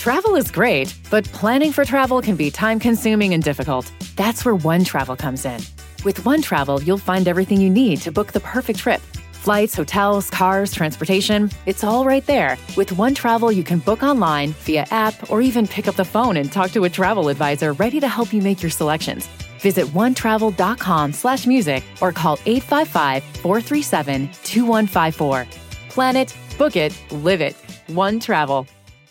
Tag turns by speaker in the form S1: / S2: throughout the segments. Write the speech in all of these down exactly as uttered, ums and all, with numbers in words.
S1: Travel is great, but planning for travel can be time-consuming and difficult. That's where OneTravel comes in. With OneTravel, you'll find everything you need to book the perfect trip. Flights, hotels, cars, transportation, it's all right there. With OneTravel, you can book online, via app, or even pick up the phone and talk to a travel advisor ready to help you make your selections. Visit onetravel.com slash music or call eight five five, four three seven, two one five four. Plan it, book it, live it. OneTravel.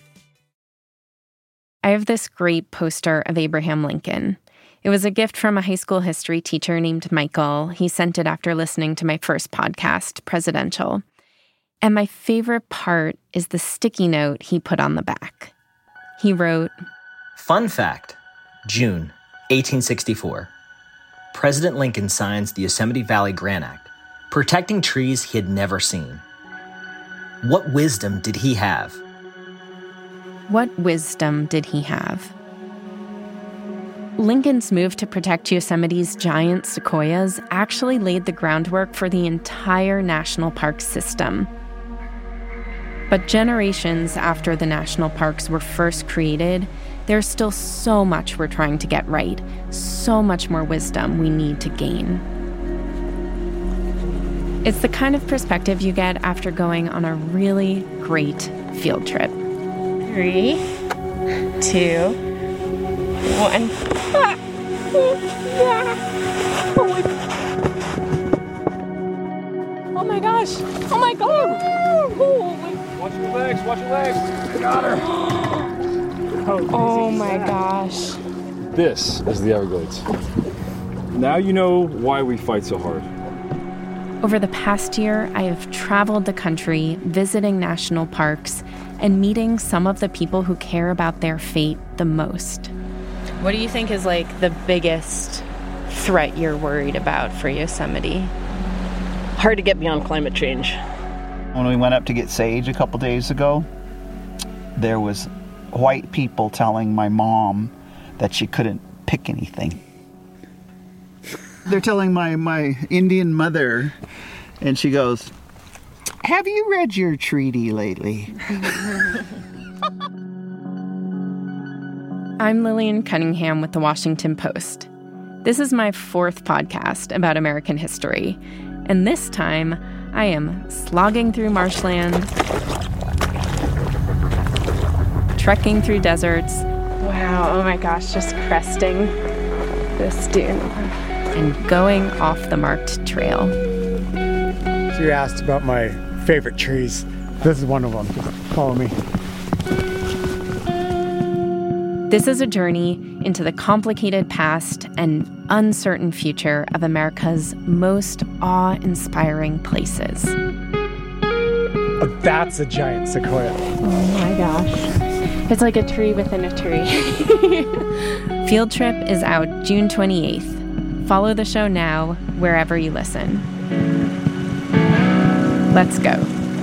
S2: I have this great poster of Abraham Lincoln. It was a gift from a high school history teacher named Michael. He sent it after listening to my first podcast, Presidential. And my favorite part is the sticky note he put on the back. He wrote,
S3: "Fun fact, June eighteen sixty-four. President Lincoln signs the Yosemite Valley Grant Act, protecting trees he had never seen. What wisdom did he have?"
S2: What wisdom did he have? Lincoln's move to protect Yosemite's giant sequoias actually laid the groundwork for the entire national park system. But generations after the national parks were first created, there's still so much we're trying to get right, so much more wisdom we need to gain. It's the kind of perspective you get after going on a really great field trip.
S4: Three, two, one. Ah! Oh my gosh! Oh my god!
S5: Watch your legs! Watch your legs! Got her!
S4: Oh, oh my gosh!
S5: This is the Everglades. Now you know why we fight so hard.
S2: Over the past year, I have traveled the country, visiting national parks, and meeting some of the people who care about their fate the most.
S4: What do you think is like the biggest threat you're worried about for Yosemite?
S6: Hard to get beyond climate change.
S7: When we went up to get sage a couple days ago, there was white people telling my mom that she couldn't pick anything. They're telling my, my Indian mother, and she goes, "Have you read your treaty lately?"
S2: I'm Lillian Cunningham with The Washington Post. This is my fourth podcast about American history, and this time I am slogging through marshland, trekking through deserts.
S4: Wow, oh my gosh, just cresting this dune.
S2: And going off the marked trail.
S8: So you asked about my favorite trees. This is one of them. Just follow me.
S2: This is a journey into the complicated past and uncertain future of America's most awe-inspiring places.
S8: Oh, that's a giant sequoia.
S4: Oh my gosh. It's like a tree within a tree.
S2: Field Trip is out June twenty-eighth. Follow the show now, wherever you listen. Let's go.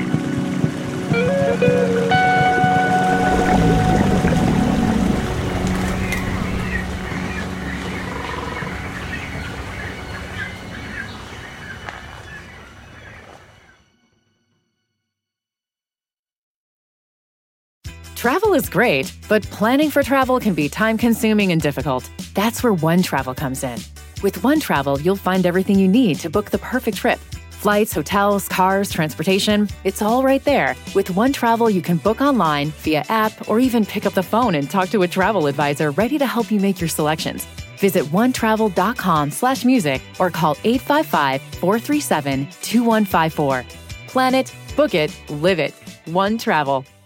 S1: Travel is great, but planning for travel can be time-consuming and difficult. That's where OneTravel comes in. With OneTravel, you'll find everything you need to book the perfect trip. Flights, hotels, cars, transportation, it's all right there. With OneTravel, you can book online, via app, or even pick up the phone and talk to a travel advisor ready to help you make your selections. Visit onetravel.com slash music or call eight five five, four three seven, two one five four. Plan it, book it, live it. OneTravel.